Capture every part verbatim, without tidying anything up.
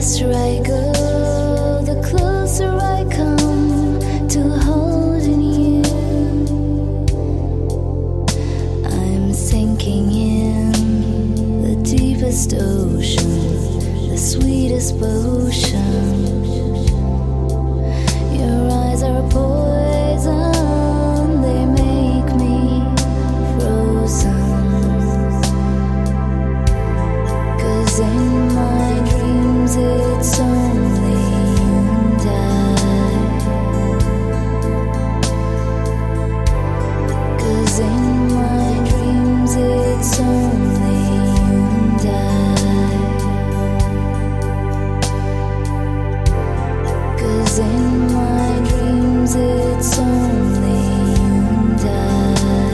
faster I go, the closer I come to holding you. I'm sinking in the deepest ocean, the sweetest potion. Your eyes are poison, they make me frozen. 'Cause in my dreams it's only you and I. 'Cause in my dreams it's only you and I. 'Cause in my dreams it's only you and I.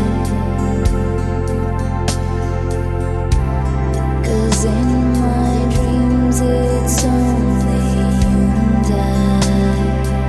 'Cause in my dreams it's only you and I.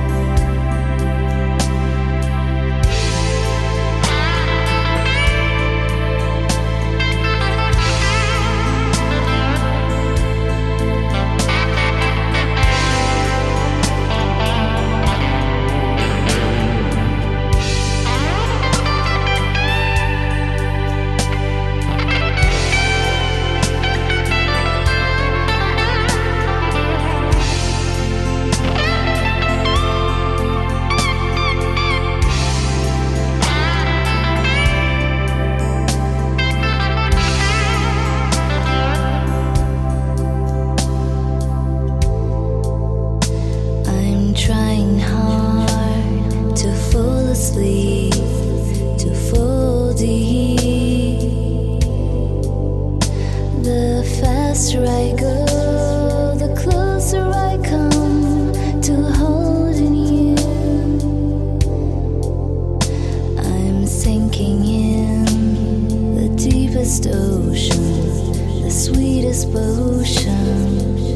I'm trying hard to fall asleep, to fall deep. The faster I go, the closer I come to holding you. I'm sinking in the deepest ocean, the sweetest potion.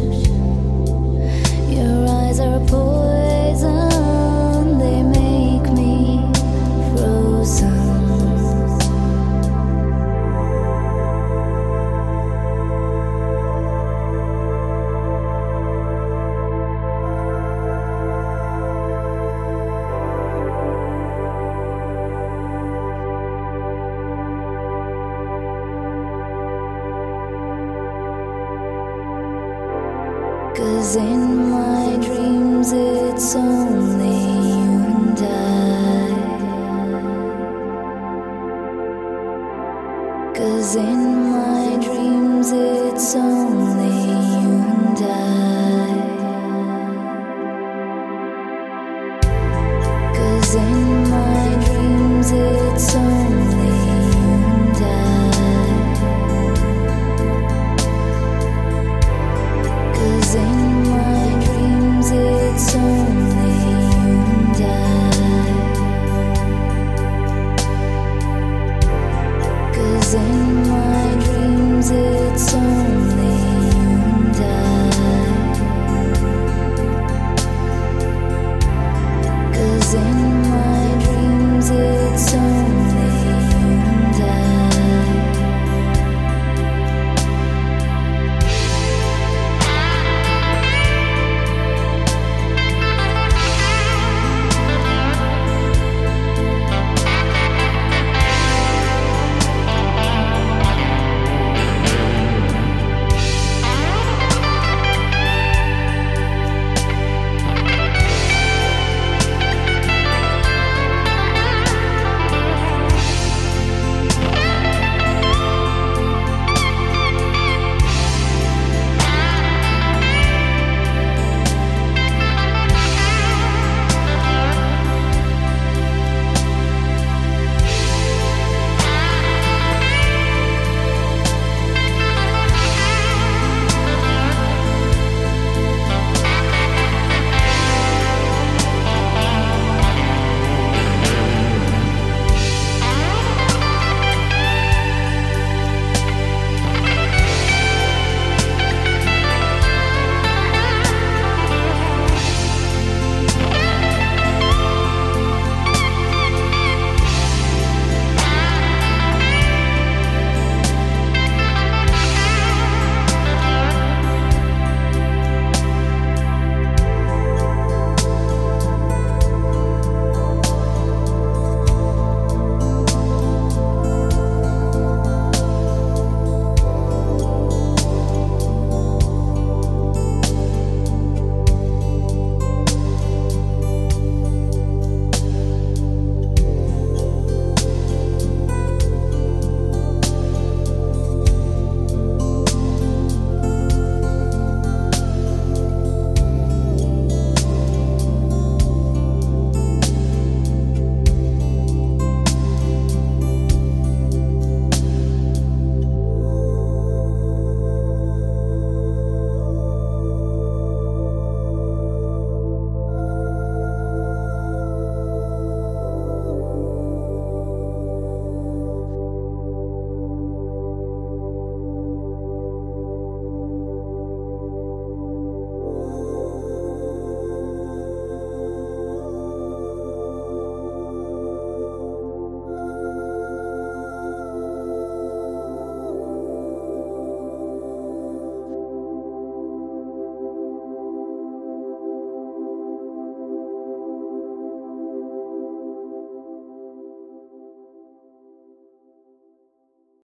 Your eyes are poison, they make me frozen. Cause in my dreams it's only you and I.